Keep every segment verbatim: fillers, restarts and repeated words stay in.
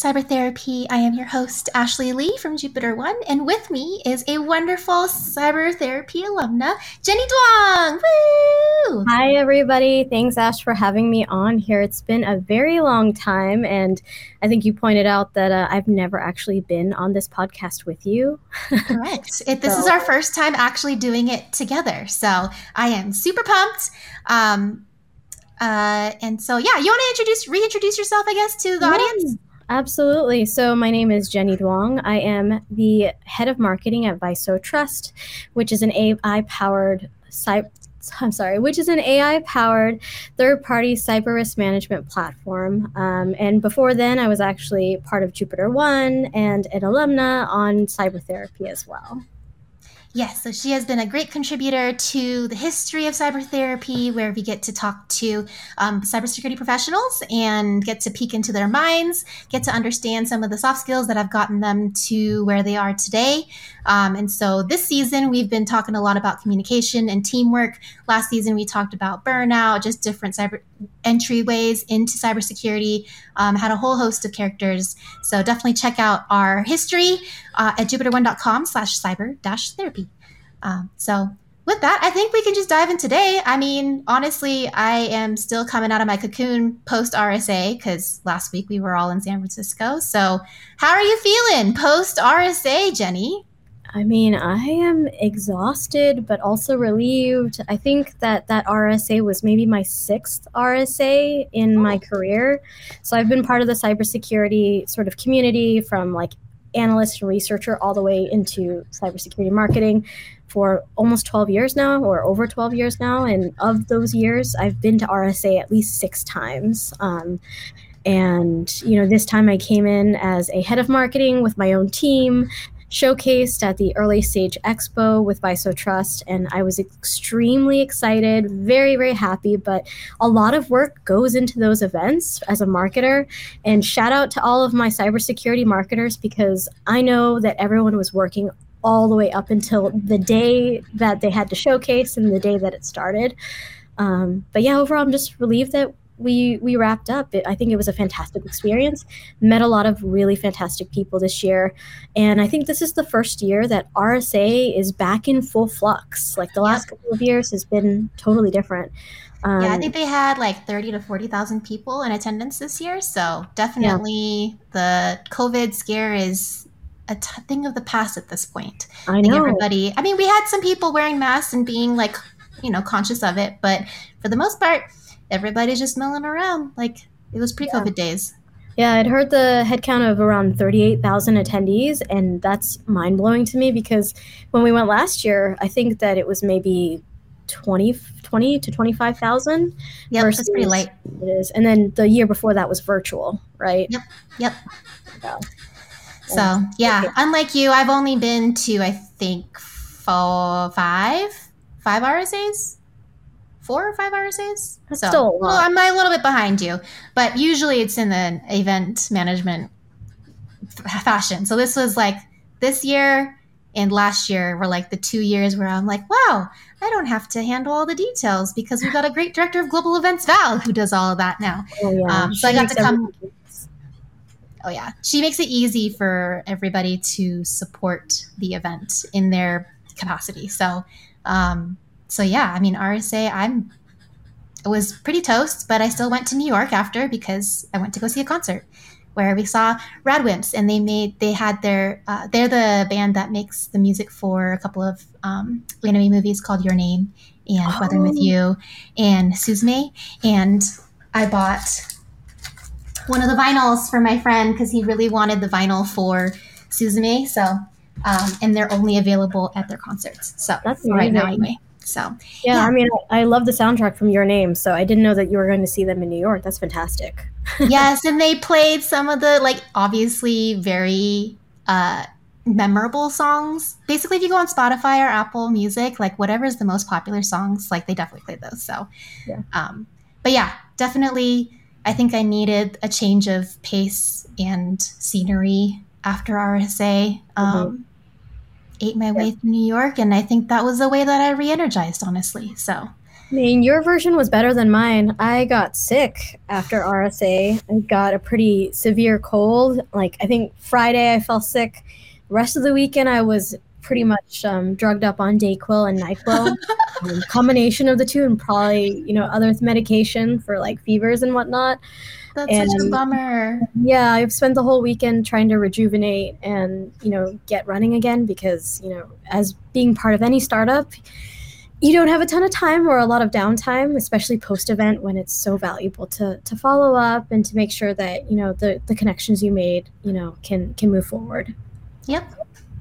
Cyber Therapy. I am your host, Ashley Lee from Jupiter One, and with me is a wonderful Cyber Therapy alumna, Jenny Duong. Woo! Hi, everybody. Thanks, Ash, for having me on here. It's been a very long time, and I think you pointed out that uh, I've never actually been on this podcast with you. Correct. It, this So- is our first time actually doing it together, so I am super pumped. Um, uh, and so, yeah, you want to introduce, reintroduce yourself, I guess, to the Yeah. audience? Absolutely. So my name is Jenny Duong. I am the head of marketing at Viso Trust, which is an A I-powered cyber I'm sorry, which is an A I-powered third-party cyber risk management platform. Um, and before then, I was actually part of Jupiter One and an alumna on cyber therapy as well. Yes, so she has been a great contributor to the history of cyber therapy, where we get to talk to um, cybersecurity professionals and get to peek into their minds, get to understand some of the soft skills that have gotten them to where they are today. Um, and so this season, we've been talking a lot about communication and teamwork. Last season, we talked about burnout, just different cyber entryways into cybersecurity, um, had a whole host of characters. So definitely check out our history uh, at jupiter one dot com slash cyber dash therapy. Um, so with that, I think we can just dive in today. I mean, honestly, I am still coming out of my cocoon post R S A because last week we were all in San Francisco. So how are you feeling post R S A, Jenny? I mean, I am exhausted, but also relieved. I think that that R S A was maybe my sixth R S A in my career. So I've been part of the cybersecurity sort of community from like analyst and researcher all the way into cybersecurity marketing for almost twelve years now, or over twelve years now. And of those years, I've been to R S A at least six times. Um, and, you know, this time I came in as a head of marketing with my own team, showcased at the Early Stage Expo with Viso Trust, and I was extremely excited, very, very happy, but a lot of work goes into those events as a marketer, and shout out to all of my cybersecurity marketers, because I know that everyone was working all the way up until the day that they had to showcase and the day that it started. Um, but yeah, overall, I'm just relieved that we we wrapped up. It, I think it was a fantastic experience. Met a lot of really fantastic people this year. And I think this is the first year that R S A is back in full flux. Like the last yep. couple of years has been totally different. Um, yeah, I think they had like thirty to forty thousand people in attendance this year. So definitely yeah. the COVID scare is a t- thing of the past at this point. I know. I everybody, I mean, we had some people wearing masks and being like, you know, conscious of it. But for the most part, everybody's just milling around like it was pre-COVID yeah. days. Yeah, I'd heard the headcount of around thirty-eight thousand attendees, and that's mind-blowing to me because when we went last year, I think that it was maybe twenty, twenty to twenty-five thousand. Yeah, that's pretty light. It is. And then the year before that was virtual, right? Yep, yep. Yeah. So, yeah, okay. Unlike you, I've only been to, I think, four, five, five R S As. Four or five R S As. That's so, still a lot. Well, I'm a little bit behind you, but usually it's in the event management f- fashion. So this was like this year and last year were like the two years where I'm like, wow, I don't have to handle all the details because we've got a great director of global events, Val, who does all of that now. Oh, yeah. Um, so I got to come. Oh, yeah. She makes it easy for everybody to support the event in their capacity. So, um, So yeah, I mean, R S A, I'm, it was pretty toast, but I still went to New York after because I went to go see a concert where we saw Radwimps, and they made, they had their, uh, they're the band that makes the music for a couple of um, anime movies called Your Name and oh. Weathering with You and Suzume. And I bought one of the vinyls for my friend because he really wanted the vinyl for Suzume. So, um, and they're only available at their concerts. So that's right now anyway. So yeah, yeah, I mean, I love the soundtrack from Your Name, so I didn't know that you were going to see them in New York. That's fantastic. Yes, and they played some of the, like, obviously very uh, memorable songs. Basically, if you go on Spotify or Apple Music, like, whatever's the most popular songs, like, they definitely played those. So, yeah. Um, but yeah, definitely, I think I needed a change of pace and scenery after R S A. Um, mm-hmm. Ate my way yeah. through New York, and I think that was the way that I re-energized, honestly. So, I mean, your version was better than mine. I got sick after R S A. I got a pretty severe cold. Like, I think Friday I fell sick. The rest of the weekend I was pretty much um, drugged up on Dayquil and NyQuil. um, combination of the two, and probably, you know, other medication for like fevers and whatnot. That's And such a bummer. yeah, I've spent the whole weekend trying to rejuvenate and, you know, get running again because, you know, as being part of any startup, you don't have a ton of time or a lot of downtime, especially post-event when it's so valuable to to follow up and to make sure that, you know, the, the connections you made, you know, can can move forward. Yep.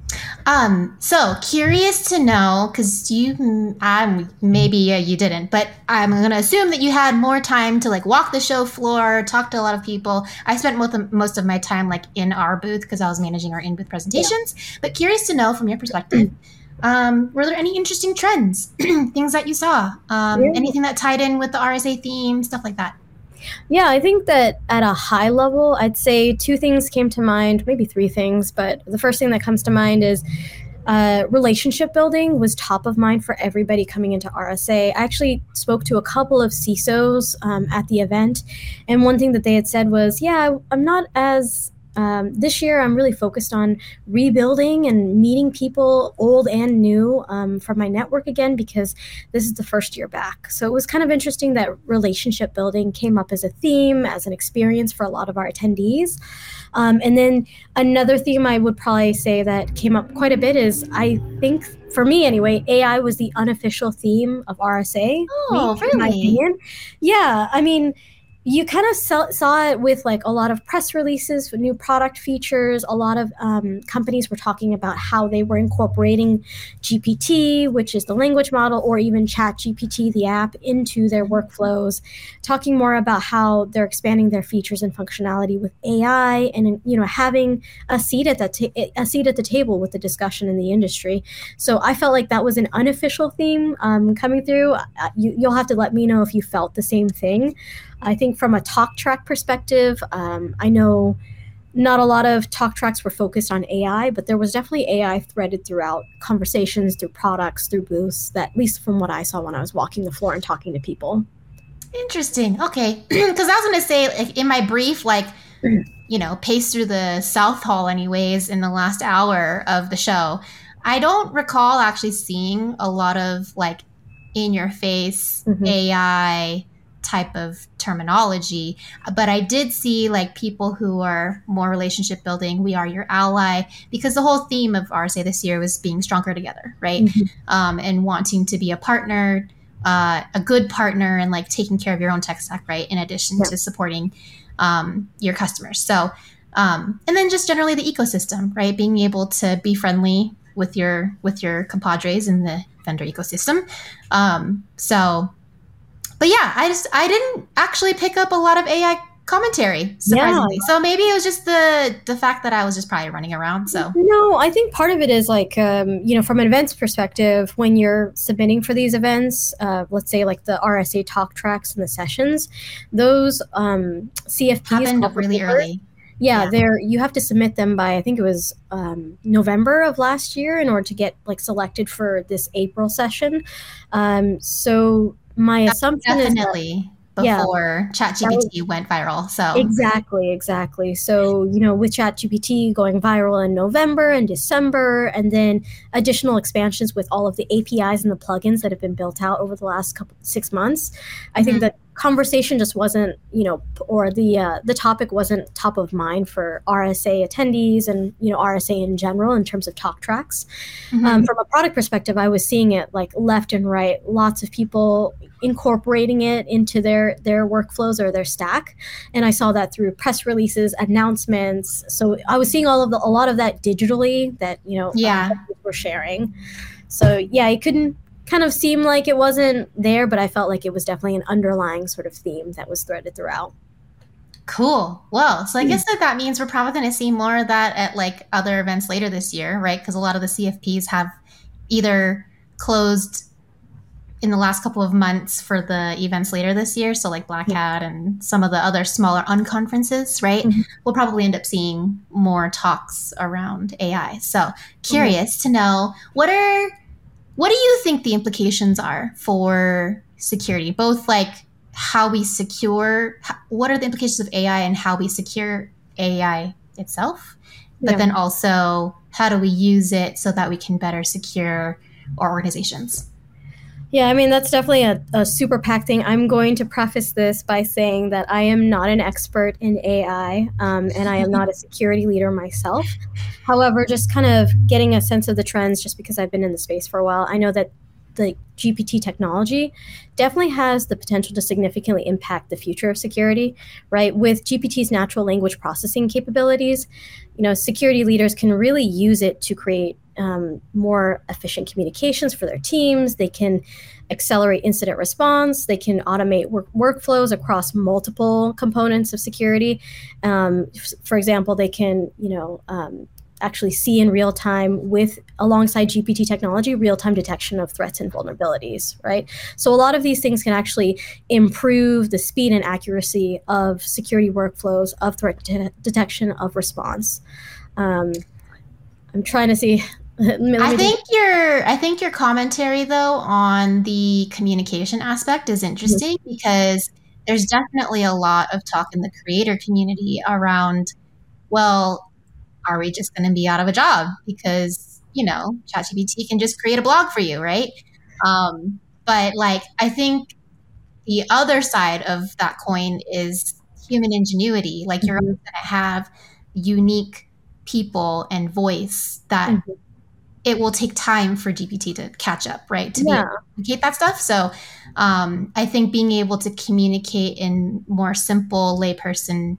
Um, so curious to know, because you, um, maybe uh, you didn't, but I'm going to assume that you had more time to like walk the show floor, talk to a lot of people. I spent most of, most of my time like in our booth because I was managing our in-booth presentations, yeah. But curious to know from your perspective, um, were there any interesting trends, things that you saw, um, yeah. anything that tied in with the R S A theme, stuff like that? Yeah, I think that at a high level, I'd say two things came to mind, maybe three things, but the first thing that comes to mind is uh, relationship building was top of mind for everybody coming into R S A. I actually spoke to a couple of C I S Os um, at the event, and one thing that they had said was, yeah, I'm not as... Um, this year, I'm really focused on rebuilding and meeting people, old and new, um, from my network again, because this is the first year back. So it was kind of interesting that relationship building came up as a theme, as an experience for a lot of our attendees. Um, and then another theme I would probably say that came up quite a bit is, I think, for me anyway, A I was the unofficial theme of R S A. Oh, week, really? In my opinion. Yeah, I mean, you kind of saw, saw it with like a lot of press releases with new product features. A lot of um, companies were talking about how they were incorporating G P T, which is the language model, or even ChatGPT, the app, into their workflows, talking more about how they're expanding their features and functionality with A I, and, you know, having a seat at that ta- a seat at the table with the discussion in the industry. So I felt like that was an unofficial theme um, coming through. Uh, you, you'll have to let me know if you felt the same thing. I think from a talk track perspective, um, I know not a lot of talk tracks were focused on A I, but there was definitely A I threaded throughout conversations, through products, through booths, that, at least from what I saw when I was walking the floor and talking to people. Interesting. Okay. Because I was going to say, like, in my brief, like, you know, paced through the South Hall anyways in the last hour of the show, I don't recall actually seeing a lot of like in your face mm-hmm. A I type of terminology, but I did see like people who are more relationship building. We are your ally, because the whole theme of R S A this year was being stronger together, right? Mm-hmm. Um, and wanting to be a partner, uh, a good partner, and like taking care of your own tech stack, right? In addition yeah. to supporting um, your customers. So, um, and then just generally the ecosystem, right? Being able to be friendly with your with your compadres in the vendor ecosystem. Um, so. But yeah, I just I didn't actually pick up a lot of A I commentary, surprisingly. Yeah. So maybe it was just the the fact that I was just probably running around. So no, I think part of it is like um, you know, from an events perspective, when you're submitting for these events, uh, let's say like the R S A talk tracks and the sessions, those um, C F Ps happened really early. Yeah, yeah, they're you have to submit them by, I think it was um, November of last year in order to get like selected for this April session. Um, so. My That's assumption definitely is that, before yeah, ChatGPT went viral. So exactly, exactly. So, you know, with ChatGPT going viral in November and December, and then additional expansions with all of the A P Is and the plugins that have been built out over the last couple six months, I mm-hmm. think that conversation just wasn't, you know, or the uh, the topic wasn't top of mind for R S A attendees and, you know, R S A in general in terms of talk tracks. Mm-hmm. Um, from a product perspective, I was seeing it like left and right, lots of people incorporating it into their their workflows or their stack, and I saw that through press releases, announcements. So I was seeing all of the a lot of that digitally that, you know, yeah, uh, were sharing. So yeah, it couldn't kind of seem like it wasn't there, but I felt like it was definitely an underlying sort of theme that was threaded throughout. Cool. Well, so I guess that that means we're probably going to see more of that at like other events later this year, right? Because a lot of the C F Ps have either closed in the last couple of months for the events later this year. So like Black Hat and some of the other smaller unconferences, right? Mm-hmm. We'll probably end up seeing more talks around A I. So curious mm-hmm. to know, what are, what do you think the implications are for security, both like how we secure, what are the implications of A I and how we secure A I itself, but yeah. then also how do we use it so that we can better secure our organizations? Yeah, I mean, that's definitely a, a super packed thing. I'm going to preface this by saying that I am not an expert in A I, um, and I am not a security leader myself. However, just kind of getting a sense of the trends, just because I've been in the space for a while, I know that the G P T technology definitely has the potential to significantly impact the future of security, right? With G P T's natural language processing capabilities, you know, security leaders can really use it to create um, more efficient communications for their teams. They can accelerate incident response. They can automate work workflows across multiple components of security. Um, for example, they can, you know, um, actually see in real time with alongside G P T technology, real-time detection of threats and vulnerabilities, right? So a lot of these things can actually improve the speed and accuracy of security workflows, of threat de detection, of response. Um, I'm trying to see. I think your I think your commentary though on the communication aspect is interesting mm-hmm. because there's definitely a lot of talk in the creator community around, well, are we just going to be out of a job because, you know, ChatGPT can just create a blog for you, right? Um, but like, I think the other side of that coin is human ingenuity. Like, you're mm-hmm. always going to have unique people and voice that mm-hmm. it will take time for G P T to catch up, right? To yeah. be able to communicate that stuff. So um, I think being able to communicate in more simple layperson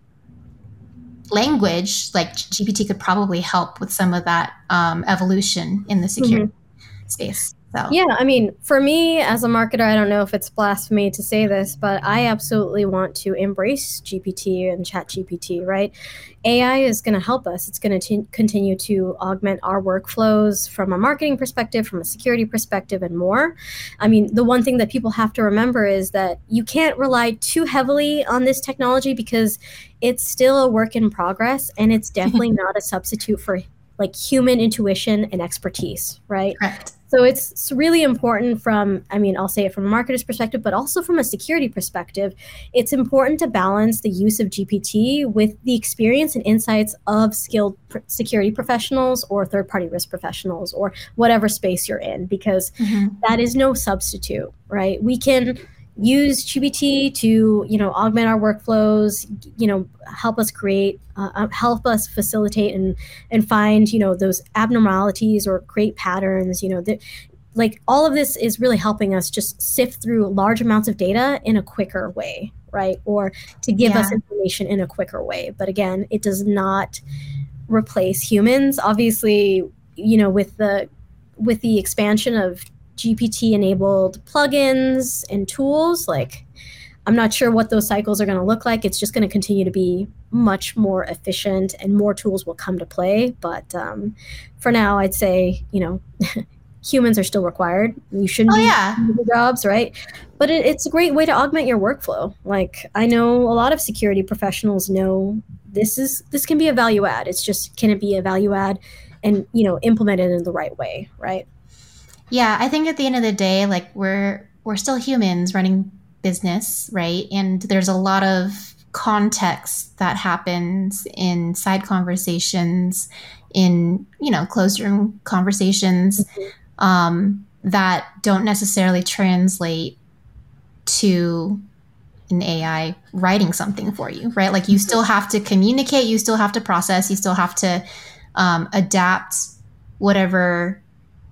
language, like G P T could probably help with some of that um, evolution in the security mm-hmm. space. So. Yeah, I mean, for me as a marketer, I don't know if it's blasphemy to say this, but I absolutely want to embrace G P T and ChatGPT, right? A I is going to help us. It's going to continue to augment our workflows from a marketing perspective, from a security perspective, and more. I mean, the one thing that people have to remember is that you can't rely too heavily on this technology because it's still a work in progress, and it's definitely not a substitute for like human intuition and expertise, right? Correct. So it's, it's really important from, I mean, I'll say it from a marketer's perspective, but also from a security perspective. It's important to balance the use of G P T with the experience and insights of skilled pr- security professionals or third-party risk professionals or whatever space you're in, because mm-hmm. that is no substitute, right? We can use G P T to, you know, augment our workflows, you know, help us create, uh, help us facilitate and and find, you know, those abnormalities or create patterns, you know, that like all of this is really helping us just sift through large amounts of data in a quicker way, right? Or to give yeah. us information in a quicker way. But again, it does not replace humans. Obviously, you know, with the with the expansion of G P T-enabled plugins and tools, like I'm not sure what those cycles are going to look like. It's just going to continue to be much more efficient and more tools will come to play. But um, for now, I'd say, you know, humans are still required. You shouldn't oh, be yeah. doing the jobs, right? But it, it's a great way to augment your workflow. Like I know a lot of security professionals know this is this can be a value add. It's just, can it be a value add and, you know, implemented in the right way, right? Yeah, I think at the end of the day, like we're we're still humans running business, right? And there's a lot of context that happens in side conversations, in, you know, closed room conversations mm-hmm. um, that don't necessarily translate to an A I writing something for you, right? Like you mm-hmm. still have to communicate, you still have to process, you still have to um, adapt whatever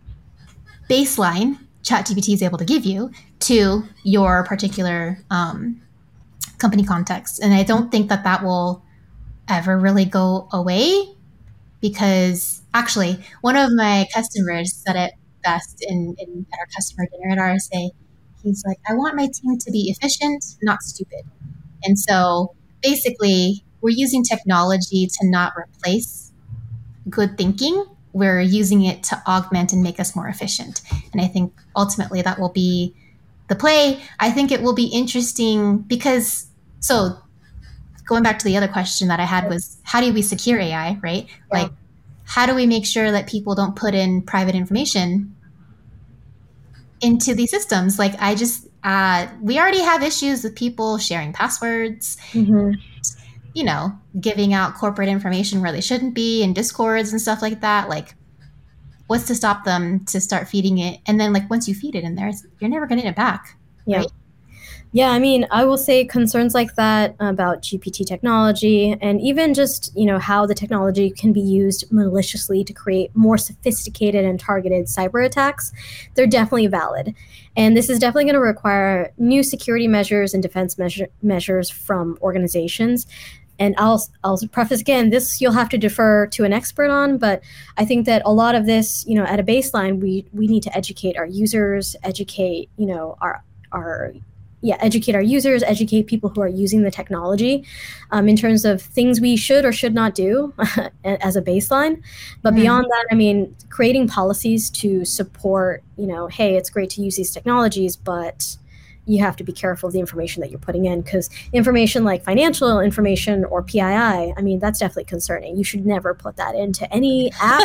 baseline ChatGPT is able to give you to your particular um, company context. And I don't think that that will ever really go away, because actually one of my customers said it best in, in at our customer dinner at R S A. He's like, I want my team to be efficient, not stupid. And so basically we're using technology to not replace good thinking. We're using it to augment and make us more efficient. And I think ultimately that will be the play. I think it will be interesting because, so going back to the other question that I had was, how do we secure A I, right? Yeah. Like, how do we make sure that people don't put in private information into these systems? Like, I just, uh, we already have issues with people sharing passwords, Mm-hmm. you know, giving out corporate information where they shouldn't be in discords and stuff like that. Like, what's to stop them to start feeding it? And then, like, once you feed it in there, you're never getting it back, Yeah. right? Yeah, I mean, I will say concerns like that about G P T technology and even just, you know, how the technology can be used maliciously to create more sophisticated and targeted cyber attacks, they're definitely valid. And this is definitely going to require new security measures and defense measure, measures from organizations. And I'll I'll preface again, this you'll have to defer to an expert on, but I think that a lot of this, you know, at a baseline, we we need to educate our users, educate, you know, our our yeah, educate our users, educate people who are using the technology um, in terms of things we should or should not do as a baseline. But Mm. beyond that, I mean, creating policies to support, you know, hey, it's great to use these technologies, but you have to be careful of the information that you're putting in, because information like financial information or P I I, I mean, that's definitely concerning. You should never put that into any app.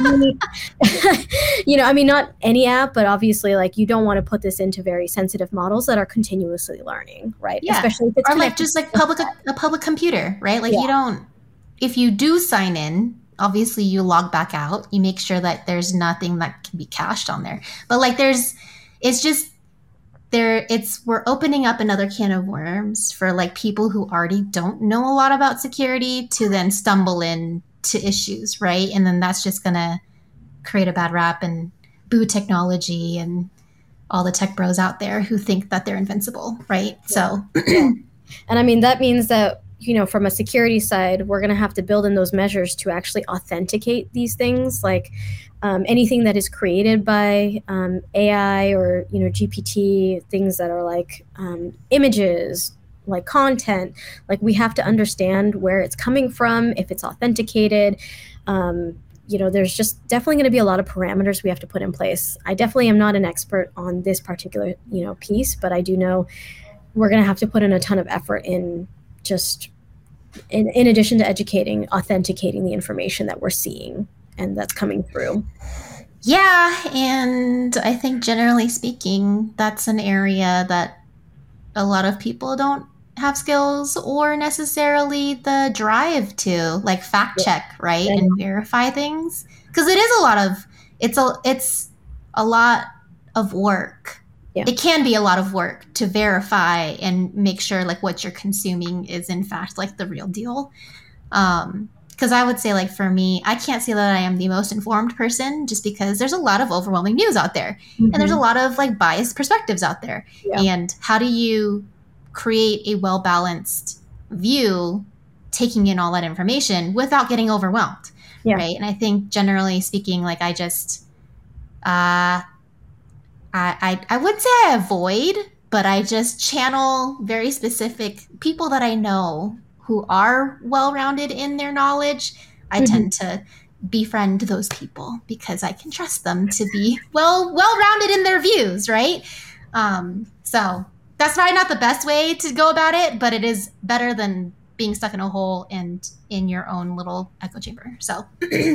You know, I mean, not any app, but obviously, like, you don't want to put this into very sensitive models that are continuously learning, right? Yeah. Especially if it's or like connected just like to- public a public computer, right? Like Yeah. you don't, if you do sign in, obviously you log back out. You make sure that there's nothing that can be cached on there. But like there's, it's just there. It's we're opening up another can of worms for like people who already don't know a lot about security to then stumble in to issues, right? And then that's just gonna create a bad rap and boo technology and all the tech bros out there who think that they're invincible, right? So, And I mean, that means that, you know, from a security side, we're going to have to build in those measures to actually authenticate these things, like um, anything that is created by um, A I or, you know, G P T, things that are like um, images, like content, like we have to understand where it's coming from, if it's authenticated. Um, you know, there's just definitely going to be a lot of parameters we have to put in place. I definitely am not an expert on this particular, you know, piece, but I do know we're going to have to put in a ton of effort in just in, in addition to educating, authenticating the information that we're seeing and that's coming through. yeah, and I think generally speaking, that's an area that a lot of people don't have skills or necessarily the drive to like fact Yeah. check, right? Yeah. And verify things. Because it is a lot of it's a it's a lot of work. Yeah. It can be a lot of work to verify and make sure like what you're consuming is in fact like the real deal. Um, because I would say like for me, I can't say that I am the most informed person just because there's a lot of overwhelming news out there. Mm-hmm. And there's a lot of like biased perspectives out there. Yeah. And how do you create a well-balanced view taking in all that information without getting overwhelmed? Yeah. Right. And I think generally speaking, like I just uh I, I I wouldn't say I avoid, but I just channel very specific people that I know who are well-rounded in their knowledge. I Mhm. tend to befriend those people because I can trust them to be well well-rounded in their views, right? Um, so that's probably not the best way to go about it, but it is better than being stuck in a hole and in your own little echo chamber. So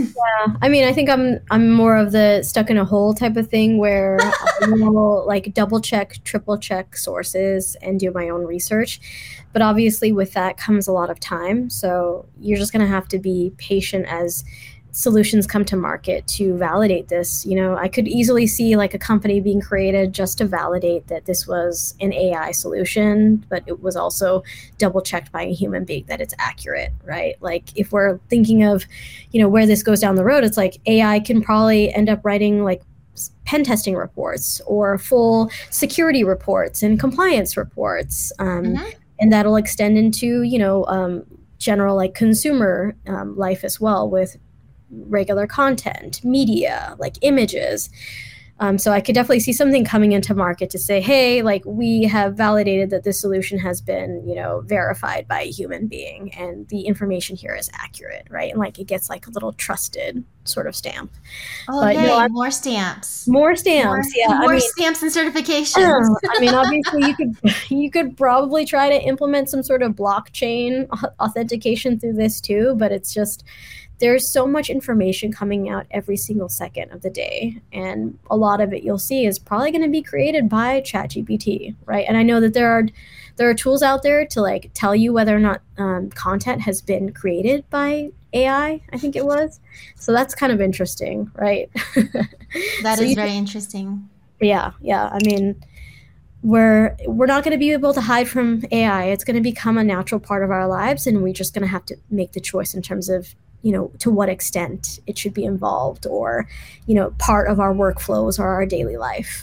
I mean, I think I'm I'm more of the stuck in a hole type of thing where I will like double check, triple check sources and do my own research. But obviously with that comes a lot of time. So you're just going to have to be patient as solutions come to market to validate this. You know, I could easily see like a company being created just to validate that this was an A I solution, but it was also double checked by a human being that it's accurate, right? Like if we're thinking of, you know, where this goes down the road, it's like A I can probably end up writing like pen testing reports or full security reports and compliance reports. Um, Mhm. And that'll extend into, you know, um, general like consumer um, life as well with regular content, media, like images. Um, so I could definitely see something coming into market to say, hey, like we have validated that this solution has been, you know, verified by a human being and the information here is accurate, right? And like it gets like a little trusted sort of stamp. Oh, But, yay, you know, I'm- more stamps. More stamps, more, yeah. more I mean, stamps and certifications. I mean, obviously, you could you could probably try to implement some sort of blockchain authentication through this too, but it's just there's so much information coming out every single second of the day, and a lot of it you'll see is probably going to be created by ChatGPT, right? And I know that there are there are tools out there to like tell you whether or not um, content has been created by A I, I think it was. So that's kind of interesting, right? That so is you, very interesting. yeah, yeah. I mean, we're we're not going to be able to hide from A I. It's going to become a natural part of our lives, and we're just going to have to make the choice in terms of, you know, to what extent it should be involved or, you know, part of our workflows or our daily life.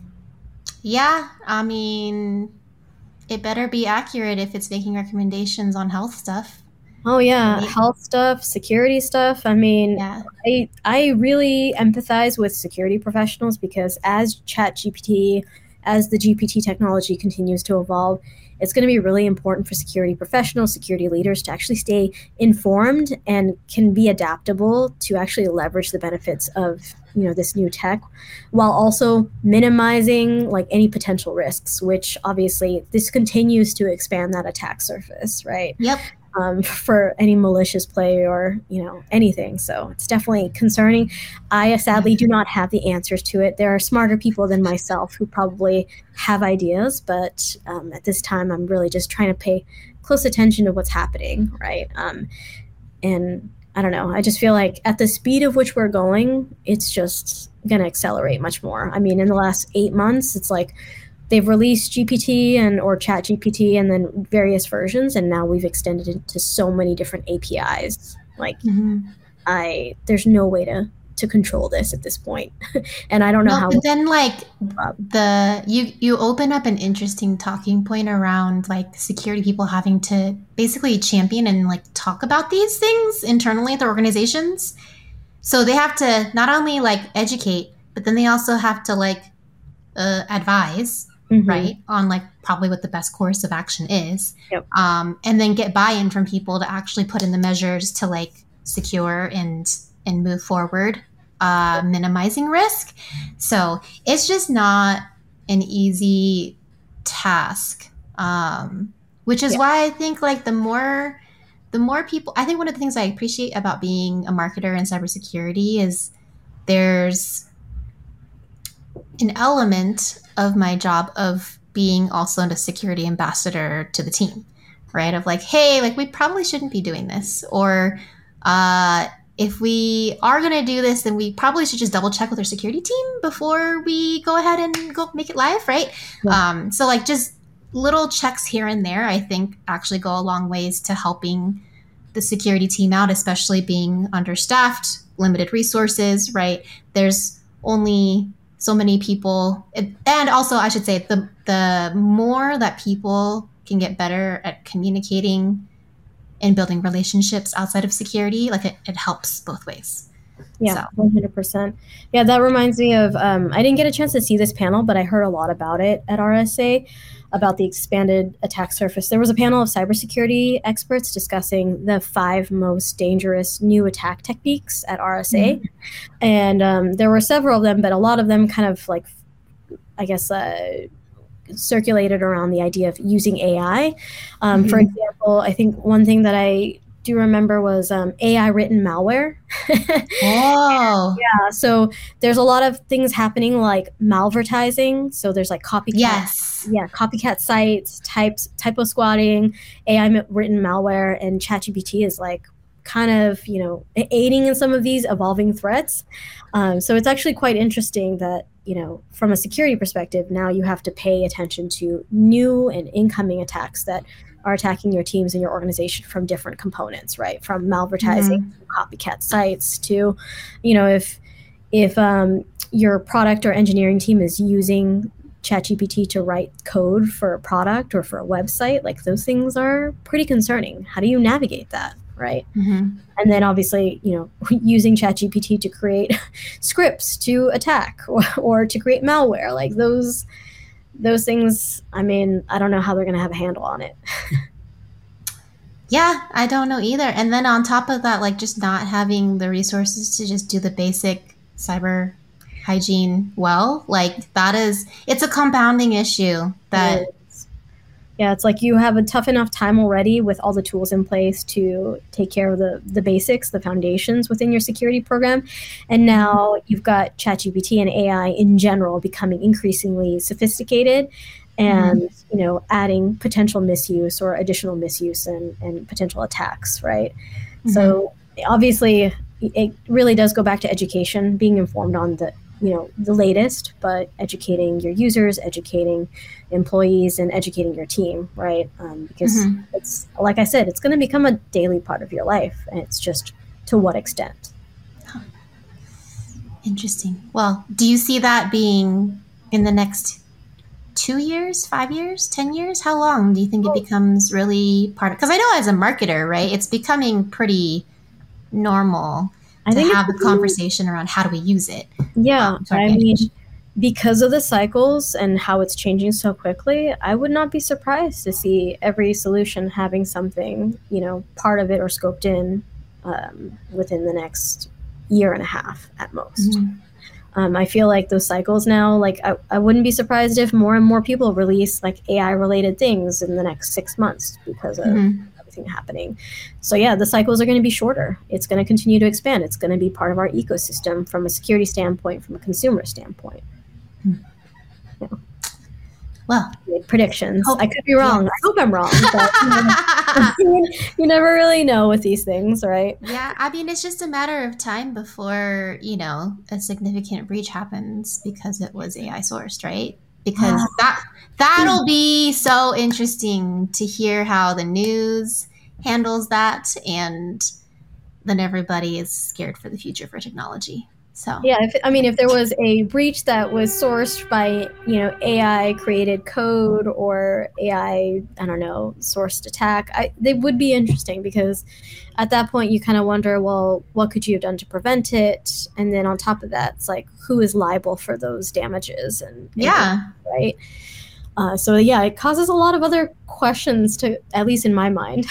Yeah, I mean, it better be accurate if it's making recommendations on health stuff. Oh yeah, Right? health stuff, security stuff. I mean, Yeah. I I really empathize with security professionals because as ChatGPT, as the G P T technology continues to evolve, it's going to be really important for security professionals, security leaders to actually stay informed and can be adaptable to actually leverage the benefits of, you know, this new tech while also minimizing like any potential risks, which obviously this continues to expand that attack surface, right? Yep. Um, for any malicious play or, you know, anything. So it's definitely concerning. I sadly do not have the answers to it. There are smarter people than myself who probably have ideas, but um, at this time, I'm really just trying to pay close attention to what's happening, right? Um, and I don't know. I just feel like at the speed of which we're going, it's just going to accelerate much more. I mean, in the last eight months, it's like they've released G P T and or Chat G P T and then various versions, and now we've extended it to so many different A P Is. Like, mm-hmm. I there's no way to to control this at this point, and I don't know no, how. But then, like the you you open up an interesting talking point around like security people having to basically champion and like talk about these things internally at their organizations. So they have to not only like educate, but then they also have to like uh, advise. Mm-hmm. Right, on like probably what the best course of action is, yep. um, and then get buy-in from people to actually put in the measures to like secure and and move forward, uh, minimizing risk. So it's just not an easy task, um, which is yeah. why I think like the more the more people, I think one of the things I appreciate about being a marketer in cybersecurity is there's an element of my job of being also a security ambassador to the team, right? Of like, hey, like we probably shouldn't be doing this. Or uh, if we are going to do this, then we probably should just double check with our security team before we go ahead and go make it live, right? Yeah. Um, so like just little checks here and there, I think actually go a long ways to helping the security team out, especially being understaffed, limited resources, right? There's only so many people, and also I should say the the more that people can get better at communicating and building relationships outside of security, like it, it helps both ways. Yeah, so. one hundred percent. Yeah, that reminds me of, um, I didn't get a chance to see this panel, but I heard a lot about it at R S A, about the expanded attack surface. There was a panel of cybersecurity experts discussing the five most dangerous new attack techniques at R S A. Mm-hmm. And um, there were several of them, but a lot of them kind of like, I guess, uh, circulated around the idea of using A I. Um, mm-hmm. For example, I think one thing that I do remember was um, A I written malware. Oh. Yeah. So there's a lot of things happening like malvertising. So there's like copycat. Yes. Yeah. Copycat sites, types, typo squatting, A I written malware, and ChatGPT is like kind of, you know, aiding in some of these evolving threats. Um, so it's actually quite interesting that, you know, from a security perspective, now you have to pay attention to new and incoming attacks that are attacking your teams and your organization from different components, right? From malvertising, mm-hmm. copycat sites to, you know, if if um, your product or engineering team is using ChatGPT to write code for a product or for a website, like those things are pretty concerning. How do you navigate that, right? Mm-hmm. And then obviously, you know, using ChatGPT to create scripts to attack or, or to create malware, like those those things, I mean, I don't know how they're going to have a handle on it. Yeah, I don't know either. And then on top of that, like just not having the resources to just do the basic cyber hygiene well, like that is, it's a compounding issue that. Yeah, Yeah, it's like you have a tough enough time already with all the tools in place to take care of the, the basics, the foundations within your security program. And now you've got ChatGPT and A I in general becoming increasingly sophisticated and, mm-hmm. you know, adding potential misuse or additional misuse and, and potential attacks, right? Mm-hmm. So obviously it really does go back to education, being informed on the, you know, the latest, but educating your users, educating employees, and educating your team, right? Um, because mm-hmm. it's, like I said, it's going to become a daily part of your life, and it's just to what extent. Huh. Interesting. Well, do you see that being in the next two years, five years, ten years? How long do you think it becomes really part of, because I know as a marketer, right, it's becoming pretty normal to have a conversation around how do we use it. Yeah, um, I mean, because of the cycles and how it's changing so quickly, I would not be surprised to see every solution having something, you know, part of it or scoped in um, within the next year and a half at most. Mm-hmm. Um, I feel like those cycles now, like I, I wouldn't be surprised if more and more people release like A I related things in the next six months because of mm-hmm. everything happening. So yeah, the cycles are going to be shorter. It's going to continue to expand. It's going to be part of our ecosystem from a security standpoint, from a consumer standpoint. Hmm. Yeah. Well, predictions. Hope, I could be wrong. Yes. I hope I'm wrong. But, you, know, you never really know with these things, right? Yeah, I mean, it's just a matter of time before, you know, a significant breach happens because it was A I sourced, right? Because that that'll be so interesting to hear how the news handles that, and then everybody is scared for the future for technology. So yeah, if, I mean, if there was a breach that was sourced by, you know, A I created code or A I, I don't know, sourced attack, I, they would be interesting because at that point you kind of wonder, well, what could you have done to prevent it? And then on top of that, it's like, who is liable for those damages? And, and yeah, right. Uh, so yeah, it causes a lot of other questions to, at least in my mind.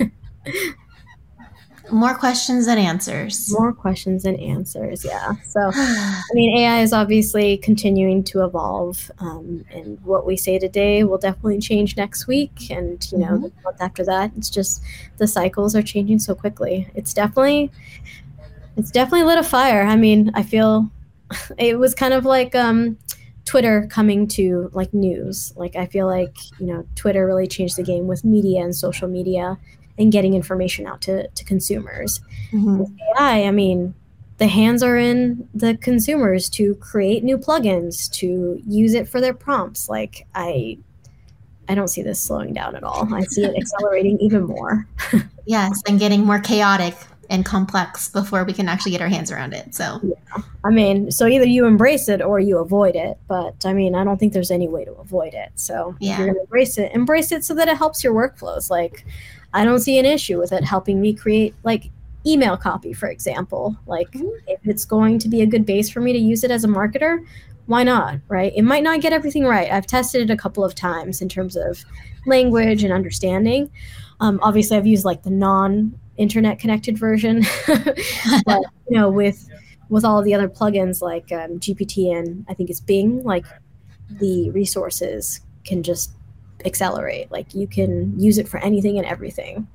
More questions than answers. More questions than answers, yeah. So, I mean, A I is obviously continuing to evolve, um, and what we say today will definitely change next week, and, you know, mm-hmm. the month after that. It's just the cycles are changing so quickly. It's definitely, it's definitely lit a fire. I mean, I feel it was kind of like um, Twitter coming to, like, news. Like, I feel like, you know, Twitter really changed the game with media and social media and getting information out to, to consumers. Mm-hmm. With A I, I mean, the hands are in the consumers to create new plugins, to use it for their prompts. Like, I I don't see this slowing down at all. I see it accelerating even more. Yes, and getting more chaotic and complex before we can actually get our hands around it. So yeah. I mean, so either you embrace it or you avoid it. But I mean, I don't think there's any way to avoid it. So yeah. if you're going to embrace it, embrace it so that it helps your workflows. Like, I don't see an issue with it helping me create, like, email copy, for example. Like, mm-hmm. if it's going to be a good base for me to use it as a marketer, why not, right? It might not get everything right. I've tested it a couple of times in terms of language and understanding. Um, obviously, I've used, like, the non-internet connected version. But, you know, with with all the other plugins like um, G P T and I think it's Bing, like, the resources can just accelerate. Like, you can use it for anything and everything.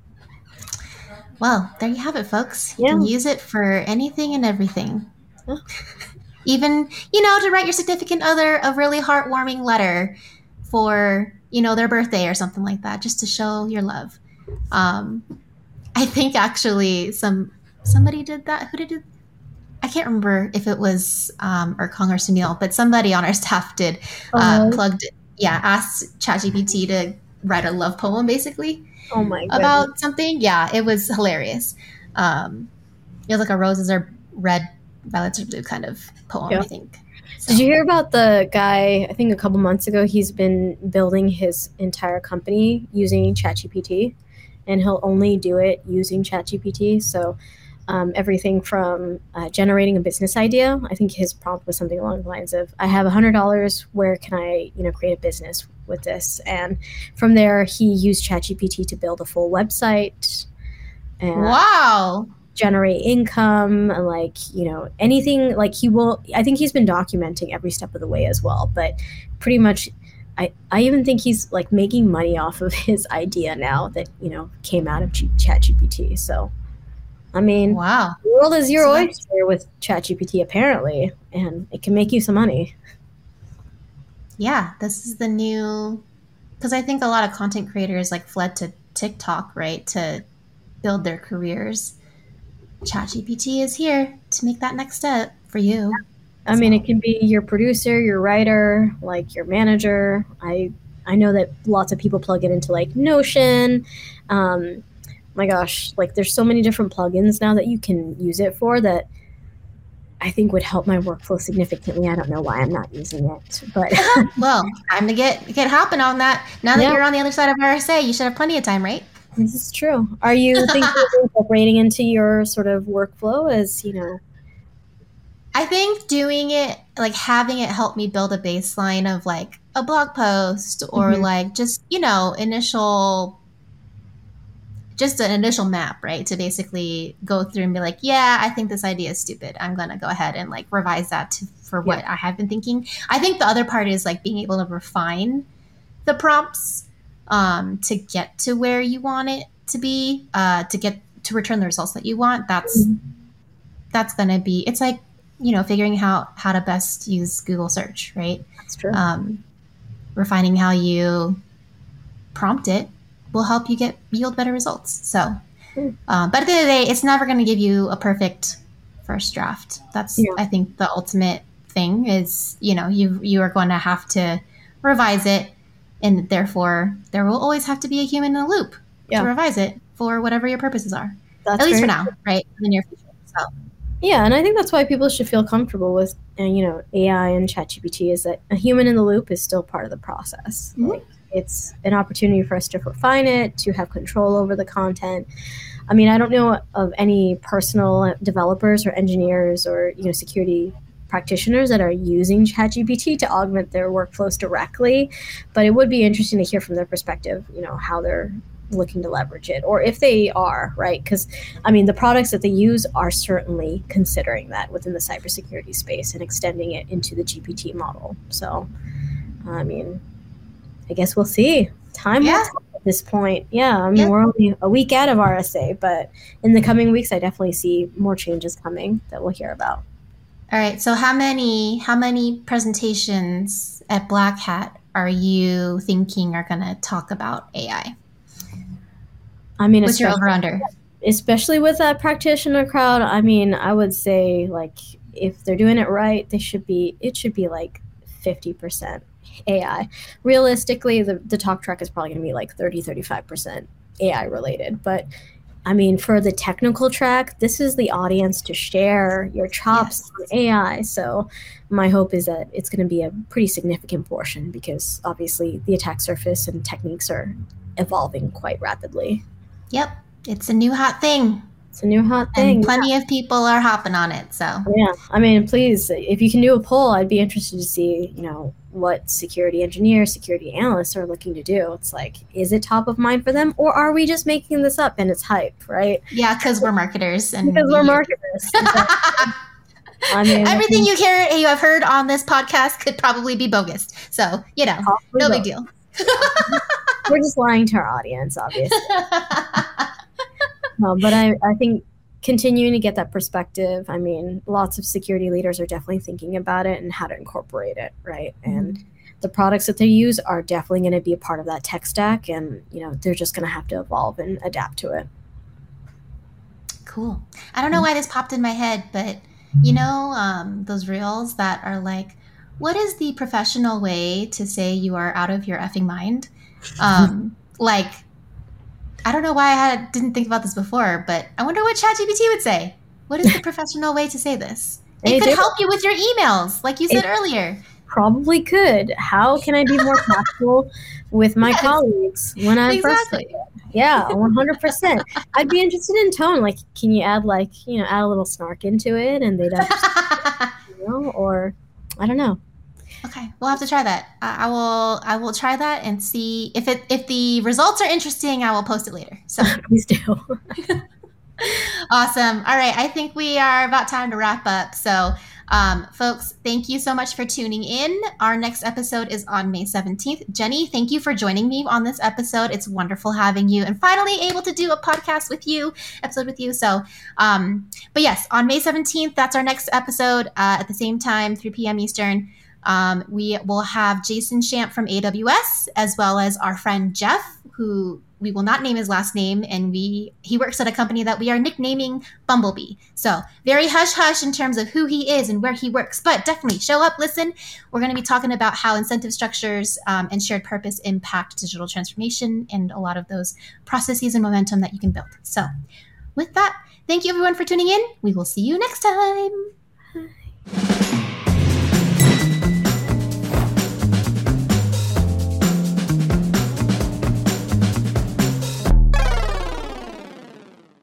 Well, there you have it, folks. You yeah. can use it for anything and everything. Yeah. Even, you know, to write your significant other a really heartwarming letter for, you know, their birthday or something like that, just to show your love. Um, I think actually some somebody did that. Who did it? I can't remember if it was um, Erkong or Sunil, but somebody on our staff did uh, uh, plugged it. Yeah, asked ChatGPT to write a love poem, basically. Oh my goodness. About something. Yeah, it was hilarious. Um, it was like a roses are red, violets are blue kind of poem, yeah. I think. So. Did you hear about the guy, I think a couple months ago, he's been building his entire company using ChatGPT, and he'll only do it using ChatGPT. So Um, everything from uh, generating a business idea. I think his prompt was something along the lines of, I have one hundred dollars, where can I, you know, create a business with this? And from there, he used ChatGPT to build a full website. And wow. Generate income, and, like, you know, anything. Like, he will, I think he's been documenting every step of the way as well. But pretty much I, I even think he's like making money off of his idea now that, you know, came out of G- ChatGPT. So, I mean, wow, the world is your so oyster with ChatGPT apparently, and it can make you some money. Yeah, this is the new, because I think a lot of content creators like fled to TikTok, right, to build their careers. ChatGPT is here to make that next step for you. I mean, it can be your producer, your writer, like your manager. I I know that lots of people plug it into like Notion. Um, my gosh, like there's so many different plugins now that you can use it for that I think would help my workflow significantly. I don't know why I'm not using it, but well, time to get get hopping on that. Now that yeah. you're on the other side of R S A, you should have plenty of time, right? This is true. Are you thinking of incorporating into your sort of workflow as, you know? I think doing it, like having it help me build a baseline of like a blog post or mm-hmm. like just, you know, initial, just an initial map, right? To basically go through and be like, yeah, I think this idea is stupid. I'm going to go ahead and like revise that to, for what yeah. I have been thinking. I think the other part is like being able to refine the prompts um, to get to where you want it to be, uh, to get to return the results that you want. That's, mm-hmm. that's going to be, it's like, you know, figuring out how to best use Google search, right? That's true. Um, refining how you prompt it will help you get yield better results. So, mm. uh, but at the end of the day, it's never going to give you a perfect first draft. That's, yeah. I think, the ultimate thing is, you know, you you are going to have to revise it, and therefore there will always have to be a human in the loop yeah. to revise it for whatever your purposes are. That's at least for now, true. Right? In the near future. So. Yeah, and I think that's why people should feel comfortable with, uh, you know, A I and ChatGPT is that a human in the loop is still part of the process. Mm-hmm. Like, it's an opportunity for us to refine it, to have control over the content. I mean, I don't know of any personal developers or engineers or, you know, security practitioners that are using ChatGPT to augment their workflows directly, but it would be interesting to hear from their perspective, you know, how they're looking to leverage it, or if they are, right? Because, I mean, the products that they use are certainly considering that within the cybersecurity space and extending it into the G P T model. So, I mean, I guess we'll see. Time yeah. will tell at this point. Yeah, I mean, yeah. we're only a week out of R S A, but in the coming weeks, I definitely see more changes coming that we'll hear about. All right. So how many how many presentations at Black Hat are you thinking are going to talk about A I? I mean, what's your over under? Especially with that practitioner crowd, I mean, I would say like if they're doing it right, they should be. It should be like fifty percent A I. Realistically, the, the talk track is probably going to be like thirty, thirty-five percent A I related. But I mean, for the technical track, this is the audience to share your chops yes. on A I. So my hope is that it's going to be a pretty significant portion because obviously the attack surface and techniques are evolving quite rapidly. Yep. It's a new hot thing. It's a new hot thing. And plenty yeah. of people are hopping on it. So yeah, I mean, please, if you can do a poll, I'd be interested to see, you know, what security engineers, security analysts are looking to do. It's like, is it top of mind for them, or are we just making this up and it's hype, right? Yeah, because we're marketers and because we're marketers. I mean, everything you hear you have heard on this podcast could probably be bogus. So you know, no big deal. We're just lying to our audience, obviously. No, but I, I think continuing to get that perspective, I mean, lots of security leaders are definitely thinking about it and how to incorporate it, right? Mm-hmm. And the products that they use are definitely going to be a part of that tech stack, and, you know, they're just going to have to evolve and adapt to it. Cool. I don't know why this popped in my head, but, you know, um, those reels that are like, what is the professional way to say you are out of your effing mind? Um, like, I don't know why I had, didn't think about this before, but I wonder what ChatGPT would say. What is the professional way to say this? It, it could help you with your emails, like you said it earlier. Probably could. How can I be more tactful with my yes. colleagues when I'm exactly. frustrated? Yeah, one hundred percent. I'd be interested in tone. Like, can you add like, you know, add a little snark into it and they'd understand, you know, or I don't know. Okay, we'll have to try that. I, I will. I will try that and see if it if the results are interesting. I will post it later. So please do. Awesome. All right, I think we are about time to wrap up. So Um, folks, thank you so much for tuning in. Our next episode is on May seventeenth. Jenny, thank you for joining me on this episode. It's wonderful having you and finally able to do a podcast with you, episode with you. So, um, but yes, on May seventeenth, that's our next episode uh, at the same time, three p.m. Eastern. Um, we will have Jason Champ from A W S, as well as our friend Jeff, who we will not name his last name, and we he works at a company that we are nicknaming Bumblebee. So very hush-hush in terms of who he is and where he works, but definitely show up, listen. We're going to be talking about how incentive structures um, and shared purpose impact digital transformation and a lot of those processes and momentum that you can build. So with that, thank you everyone for tuning in. We will see you next time.